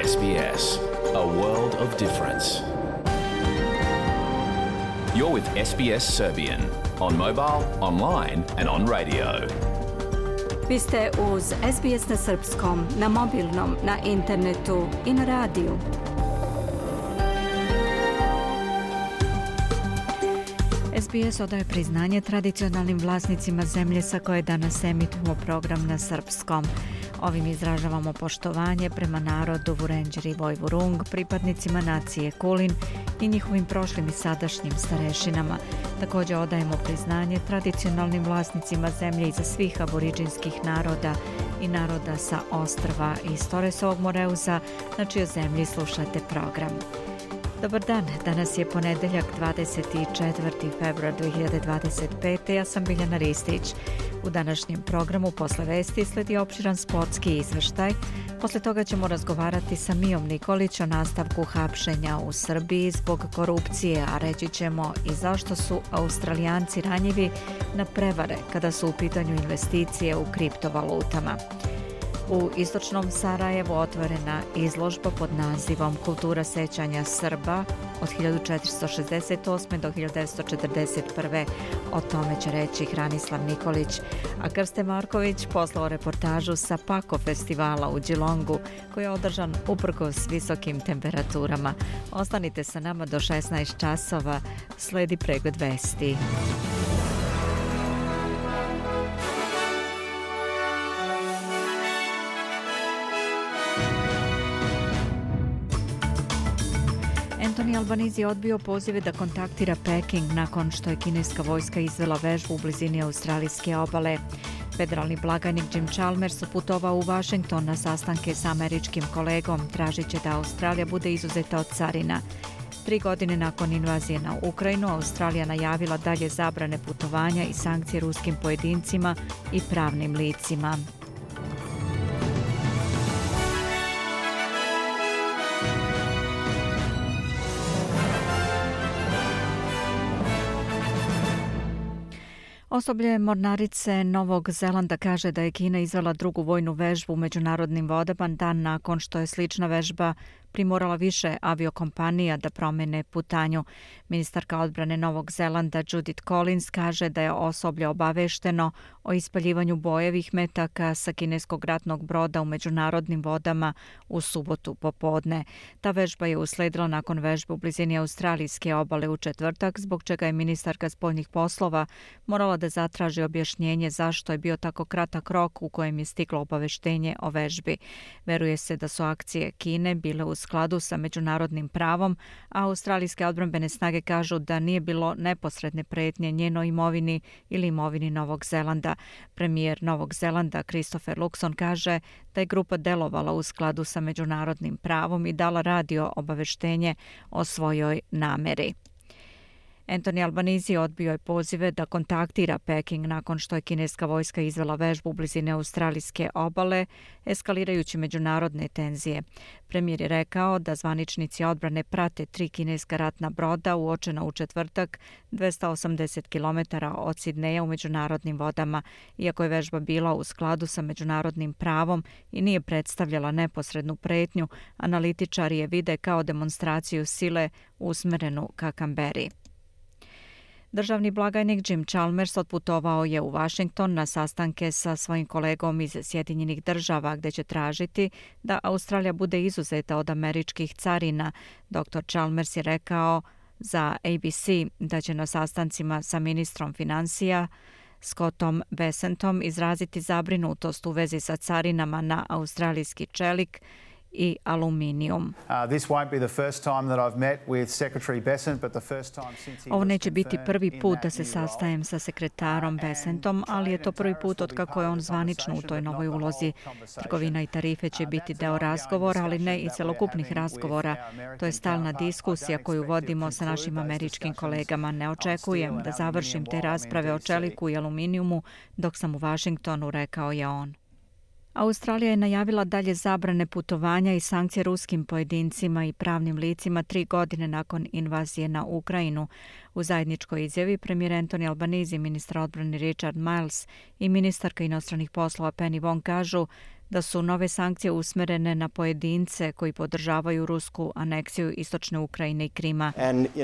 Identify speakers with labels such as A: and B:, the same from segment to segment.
A: SBS, a world of difference. You're with SBS Serbian on mobile, online and on radio.
B: Vi ste uz SBS na srpskom, na mobilnom, na internetu i na radiju. SBS odaje priznanje tradicionalnim vlasnicima zemlje sa koje danas emitujemo program na srpskom. Ovim izražavamo poštovanje prema narodu Vurendjeri i Vojvurung, pripadnicima nacije Kulin i njihovim prošlim i sadašnjim starešinama. Također odajemo priznanje tradicionalnim vlasnicima zemlje iza svih aboriđinskih naroda i naroda sa ostrva iz Toresovog Moreuza, na čijoj zemlji slušate program. Dobar dan, danas je ponedeljak 24. februar 2025. Ja sam Biljana Ristić. U današnjem programu posle vesti sledi opširan sportski izveštaj. Posle toga ćemo razgovarati sa Mijom Nikolić o nastavku hapšenja u Srbiji zbog korupcije, a reći ćemo i zašto su Australijanci ranjivi na prevare kada su u pitanju investicije u kriptovalutama. U istočnom Sarajevu otvorena izložba pod nazivom Kultura sećanja Srba od 1468. do 1941. O tome će reći Hranislav Nikolić, a Krste Marković poslao reportažu sa Pako festivala u Geelongu koji je održan uprkos visokim temperaturama. Ostanite sa nama do 16 časova, sledi pregled vesti. Anthony Albanese je odbio pozive da kontaktira Peking nakon što je kineska vojska izvela vežbu u blizini australijske obale. Federalni blagajnik Jim Chalmers putovao u Washington na sastanke sa američkim kolegom, tražiće da Australija bude izuzeta od carina. 3 godine nakon invazije na Ukrajinu, Australija najavila dalje zabrane putovanja i sankcije ruskim pojedincima i pravnim licima. Osoblje mornarice Novog Zelanda kaže da je Kina izvela drugu vojnu vežbu u međunarodnim vodama dan nakon što je slična vežba primorala više aviokompanija da promene putanju. Ministarka odbrane Novog Zelanda Judith Collins kaže da je osoblje obavešteno o ispaljivanju bojevih metaka sa kineskog ratnog broda u međunarodnim vodama u subotu popodne. Ta vežba je usledila nakon vežbe u blizini australijske obale u četvrtak, zbog čega je ministarka spoljnih poslova morala da zatraži objašnjenje zašto je bio tako kratak rok u kojem je stiglo obaveštenje o vežbi. Veruje se da su akcije Kine bile u skladu sa međunarodnim pravom, a australijske odbrambene snage kažu da nije bilo neposredne pretnje njenoj imovini ili imovini Novog Zelanda. Premijer Novog Zelanda Christopher Luxon kaže da je grupa delovala u skladu sa međunarodnim pravom i dala radio obaveštenje o svojoj nameri. Anthony Albanese odbio je pozive da kontaktira Peking nakon što je kineska vojska izvela vežbu u blizini australijske obale, eskalirajući međunarodne tenzije. Premijer je rekao da zvaničnici odbrane prate 3 kineska ratna broda uočena u četvrtak 280 km od Sidneja u međunarodnim vodama. Iako je vežba bila u skladu sa međunarodnim pravom i nije predstavljala neposrednu pretnju, analitičari je vide kao demonstraciju sile usmerenu ka Kamberi. Državni blagajnik Jim Chalmers otputovao je u Washington na sastanke sa svojim kolegom iz Sjedinjenih Država, gdje će tražiti da Australija bude izuzeta od američkih carina. Dr. Chalmers je rekao za ABC da će na sastancima sa ministrom financija Scottom Bessentom izraziti zabrinutost u vezi sa carinama na australijski čelik i aluminijum. Ovo neće biti prvi put da se sastajem sa sekretarom Bessentom, ali je to prvi put od kako je on zvanično u toj novoj ulozi. Trgovina i tarife će biti deo razgovora, ali ne i celokupnih razgovora. To je stalna diskusija koju vodimo sa našim američkim kolegama. Ne očekujem da završim te rasprave o čeliku i aluminijumu dok sam u Washingtonu, rekao je on. Australija je najavila dalje zabrane putovanja i sankcije ruskim pojedincima i pravnim licima 3 godine nakon invazije na Ukrajinu. U zajedničkoj izjavi premijer Anthony Albanese, ministar odbrane Richard Marles i ministarka inostranih poslova Penny Wong kažu da su nove sankcije usmerene na pojedince koji podržavaju rusku aneksiju istočne Ukrajine i Krima.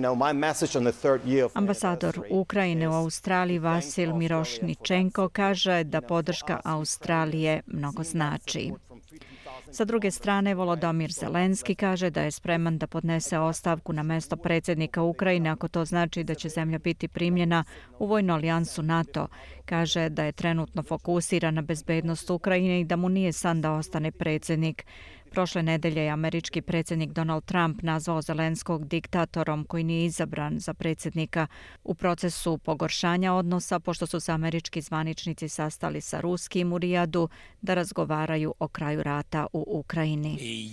B: Ambasador Ukrajine u Australiji Vasil Mirošničenko kaže da podrška Australije mnogo znači. Sa druge strane, Volodymyr Zelenski kaže da je spreman da podnese ostavku na mesto predsjednika Ukrajine ako to znači da će zemlja biti primljena u vojnu alijansu NATO. Kaže da je trenutno fokusiran na bezbednost Ukrajine i da mu nije san da ostane predsjednik. Prošle nedelje je američki predsjednik Donald Trump nazvao Zelenskog diktatorom koji nije izabran za predsjednika u procesu pogoršanja odnosa pošto su se američki zvaničnici sastali sa ruskim u Rijadu da razgovaraju o kraju rata u Ukrajini.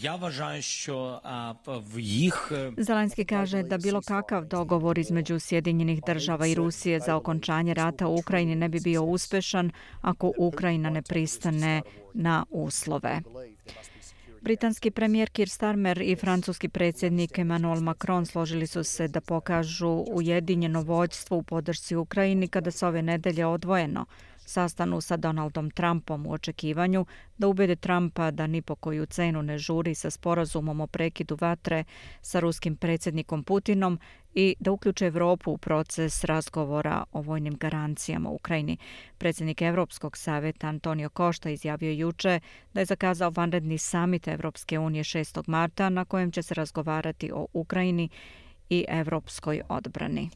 B: Zelenski kaže da bilo kakav dogovor između Sjedinjenih država i Rusije za okončanje rata u Ukrajini ne bi bio uspešan ako Ukrajina ne pristane na uslove. Britanski premijer Keir Starmer i francuski predsjednik Emmanuel Macron složili su se da pokažu ujedinjeno vođstvo u podršci Ukrajini kada se ove nedelje odvojeno sastanu sa Donaldom Trumpom u očekivanju da ubede Trumpa da ni po koju cenu ne žuri sa sporazumom o prekidu vatre sa ruskim predsjednikom Putinom i da uključe Evropu u proces razgovora o vojnim garancijama u Ukrajini. Predsjednik Evropskog savjeta Antonio Costa izjavio juče da je zakazao vanredni samit Evropske unije 6. marta na kojem će se razgovarati o Ukrajini i evropskoj odbrani.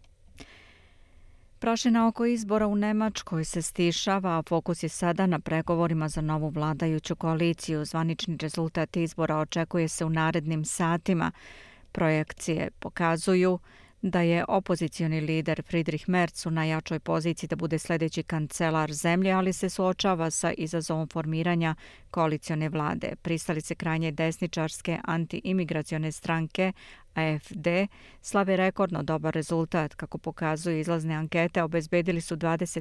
B: Prašina oko izbora u Nemačkoj se stišava, a fokus je sada na pregovorima za novu vladajuću koaliciju. Zvanični rezultat izbora očekuje se u narednim satima. Projekcije pokazuju da je opozicioni lider Friedrich Merz u najjačoj poziciji da bude sljedeći kancelar zemlje, ali se suočava sa izazovom formiranja koalicione vlade. Pristalice krajnje desničarske anti-imigracione stranke AfD slave rekordno dobar rezultat. Kako pokazuju izlazne ankete, obezbedili su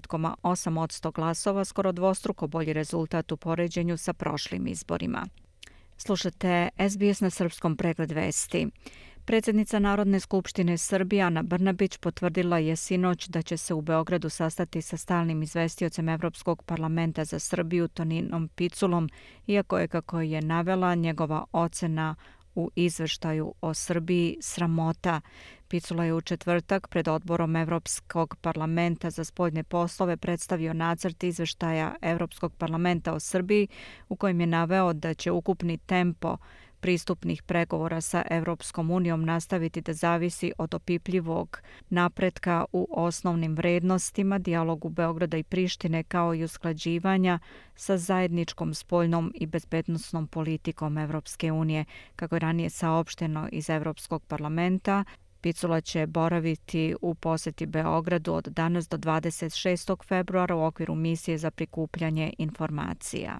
B: 20,8% glasova, skoro dvostruko bolji rezultat u poređenju sa prošlim izborima. Slušate SBS na srpskom, pregled vesti. Predsjednica Narodne skupštine Srbije Ana Brnabić potvrdila je sinoć da će se u Beogradu sastati sa stalnim izvestiocem Evropskog parlamenta za Srbiju Toninom Piculom, iako je, kako je navela, njegova ocena u izveštaju o Srbiji sramota. Picula je u četvrtak pred odborom Evropskog parlamenta za spoljne poslove predstavio nacrt izveštaja Evropskog parlamenta o Srbiji u kojem je naveo da će ukupni tempo pristupnih pregovora sa Evropskom unijom nastaviti da zavisi od opipljivog napretka u osnovnim vrednostima, dijalogu Beograda i Prištine kao i usklađivanja sa zajedničkom spoljnom i bezbednosnom politikom Evropske unije. Kako je ranije saopšteno iz Evropskog parlamenta, Picula će boraviti u posjeti Beogradu od danas do 26. februara u okviru misije za prikupljanje informacija.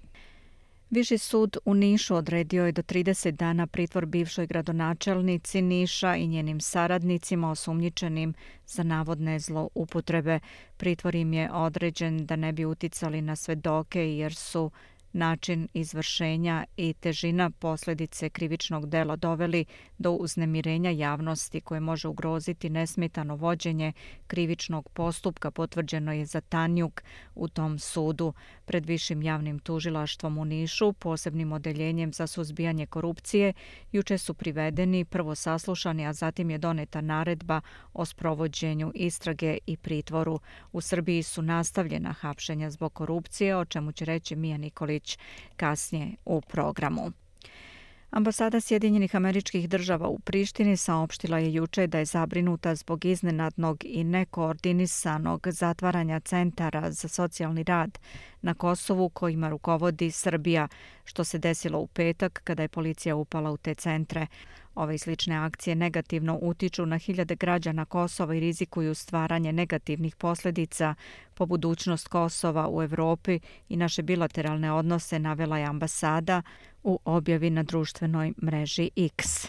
B: Viši sud u Nišu odredio je do 30 dana pritvor bivšoj gradonačelnici Niša i njenim saradnicima osumnjičenim za navodne zloupotrebe. Pritvor im je određen da ne bi uticali na svedoke jer su način izvršenja i težina posljedice krivičnog dela doveli do uznemirenja javnosti koje može ugroziti nesmetano vođenje krivičnog postupka, potvrđeno je za Tanjuk u tom sudu. Pred Višim javnim tužilaštvom u Nišu, posebnim odeljenjem za suzbijanje korupcije, juče su privedeni, prvo saslušani, a zatim je doneta naredba o sprovođenju istrage i pritvoru. U Srbiji su nastavljena hapšenja zbog korupcije, o čemu će reći Mija Nikolić kasnije u programu. Ambasada Sjedinjenih Američkih Država u Prištini saopštila je juče da je zabrinuta zbog iznenadnog i nekoordinisanog zatvaranja centara za socijalni rad na Kosovu kojima rukovodi Srbija, što se desilo u petak kada je policija upala u te centre. Ove slične akcije negativno utiču na hiljade građana Kosova i rizikuju stvaranje negativnih posljedica po budućnost Kosova u Evropi i naše bilateralne odnose, navela je ambasada u objavi na društvenoj mreži X.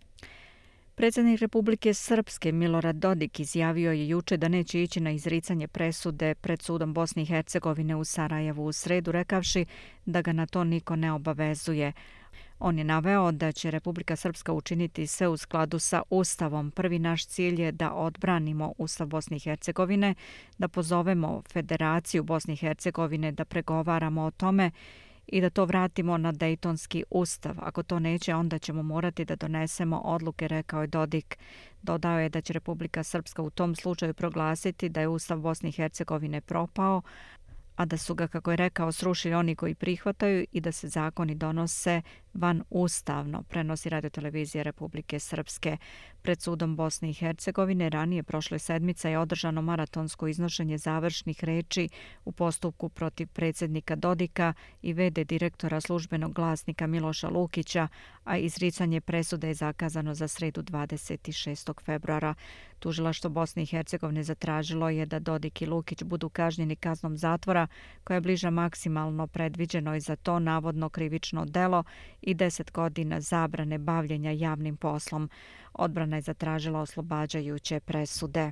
B: Predsjednik Republike Srpske Milorad Dodik izjavio je juče da neće ići na izricanje presude pred sudom Bosne i Hercegovine u Sarajevu u sredu, rekavši da ga na to niko ne obavezuje. On je naveo da će Republika Srpska učiniti sve u skladu sa Ustavom. Prvi naš cilj je da odbranimo Ustav Bosne i Hercegovine, da pozovemo Federaciju Bosne i Hercegovine da pregovaramo o tome i da to vratimo na Dejtonski ustav. Ako to neće, onda ćemo morati da donesemo odluke, rekao je Dodik. Dodao je da će Republika Srpska u tom slučaju proglasiti da je ustav Bosne i Hercegovine propao, a da su ga, kako je rekao, srušili oni koji prihvataju i da se zakoni donose van ustavno, prenosi radiotelevizija Republike Srpske. Pred sudom Bosne i Hercegovine ranije prošle sedmice je održano maratonsko iznošenje završnih reči u postupku protiv predsjednika Dodika i v.d. direktora službenog glasnika Miloša Lukića, a izricanje presude je zakazano za sredu 26. februara. Tužilaštvo Bosne i Hercegovine zatražilo je da Dodik i Lukić budu kažnjeni kaznom zatvora koja je bliža maksimalno predviđenoj za to navodno krivično delo i 10 godina zabrane bavljenja javnim poslom. Odbrana je zatražila oslobađajuće presude.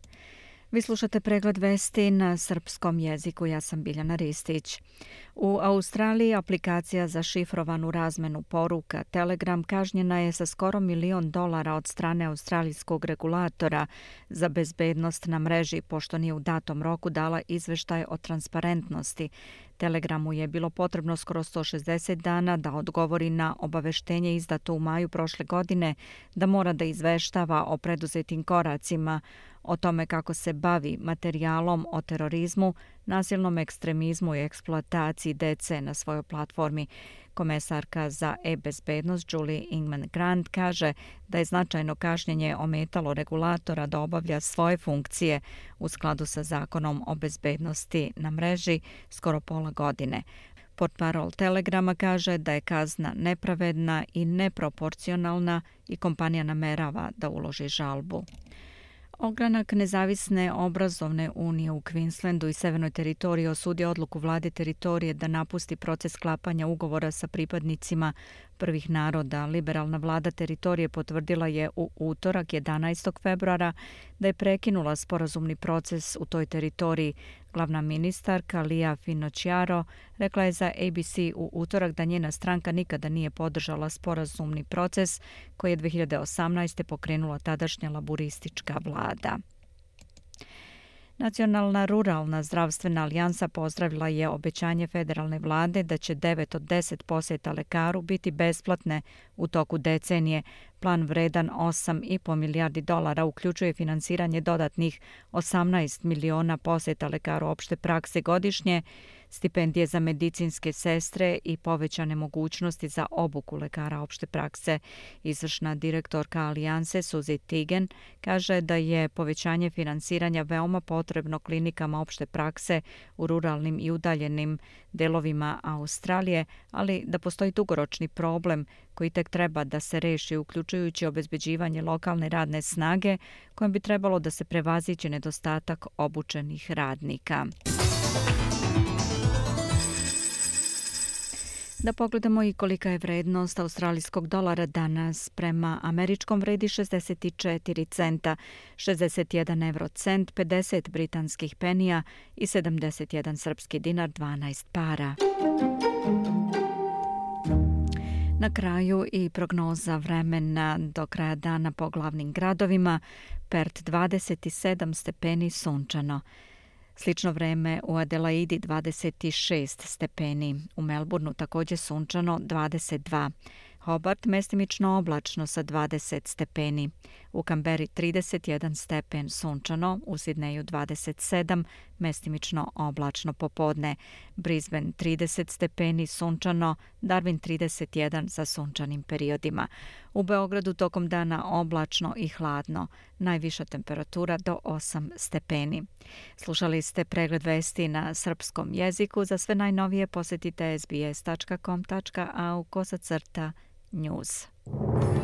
B: Vi slušate pregled vesti na srpskom jeziku. Ja sam Biljana Ristić. U Australiji aplikacija za šifrovanu razmenu poruka Telegram kažnjena je sa skoro $1 milion od strane australijskog regulatora za bezbednost na mreži, pošto nije u datom roku dala izveštaj o transparentnosti. Telegramu je bilo potrebno skoro 160 dana da odgovori na obaveštenje izdato u maju prošle godine da mora da izveštava o preduzetim koracima, o tome kako se bavi materijalom o terorizmu, nasilnom ekstremizmu i eksploataciji dece na svojoj platformi. Komesarka za e-bezbednost Julie Ingman-Grant kaže da je značajno kašnjenje ometalo regulatora da obavlja svoje funkcije u skladu sa zakonom o bezbednosti na mreži skoro pola godine. Portparol Telegrama kaže da je kazna nepravedna i neproporcionalna i kompanija namerava da uloži žalbu. Ogranak Nezavisne obrazovne unije u Queenslandu i Severnoj teritoriji osudio odluku vlade teritorije da napusti proces sklapanja ugovora sa pripadnicima prvih naroda. Liberalna vlada teritorije potvrdila je u utorak 11. februara da je prekinula sporazumni proces u toj teritoriji. Glavna ministarka Lia Finocchiaro rekla je za ABC u utorak da njena stranka nikada nije podržala sporazumni proces koji je 2018. pokrenula tadašnja laburistička vlada. Nacionalna ruralna zdravstvena alijansa pozdravila je obećanje federalne vlade da će 9 od 10 posjeta lekaru biti besplatne u toku decenije. Plan vredan $8,5 milijardi uključuje finansiranje dodatnih 18 miliona posjeta lekaru opšte prakse godišnje, stipendije za medicinske sestre i povećane mogućnosti za obuku lekara opšte prakse. Izvršna direktorka alijanse Suzy Tigen kaže da je povećanje finansiranja veoma potrebno klinikama opšte prakse u ruralnim i udaljenim delovima Australije, ali da postoji dugoročni problem koji tek treba da se reši, uključujući obezbeđivanje lokalne radne snage kojom bi trebalo da se prevaziđe nedostatak obučenih radnika. Da pogledamo i kolika je vrednost australijskog dolara danas. Prema američkom vredi 64 centa, 61 eurocent, 50 britanskih penija i 71 srpski dinar, 12 para. Na kraju i prognoza vremena do kraja dana po glavnim gradovima. Perth 27 stepeni, sunčano. Slično vreme u Adelaidi 26 stepeni, u Melbourneu također sunčano 22, Hobart mestimično oblačno sa 20 stepeni, u Kamberi 31 stepen sunčano, u Sidneju 27, mestimično oblačno popodne, Brisbane 30 stepeni sunčano, Darwin 31 sa sunčanim periodima. U Beogradu tokom dana oblačno i hladno, najviša temperatura do 8 stepeni. Slušali ste pregled vesti na srpskom jeziku. Za sve najnovije posjetite sbs.com.au/news.